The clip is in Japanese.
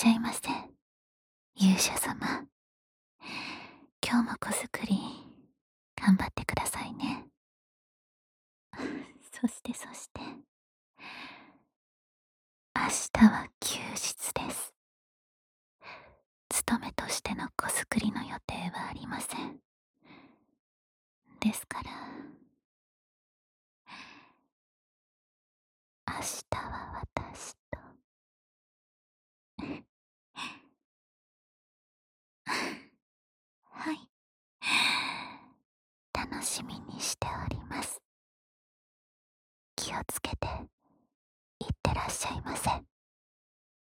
しゃいませ、勇者様。今日も子作り、頑張ってくださいね。そして、明日は休日です。勤めとしての子作りの予定はありません。ですから、明日は私と。はい。楽しみにしております。気をつけて、いってらっしゃいませ。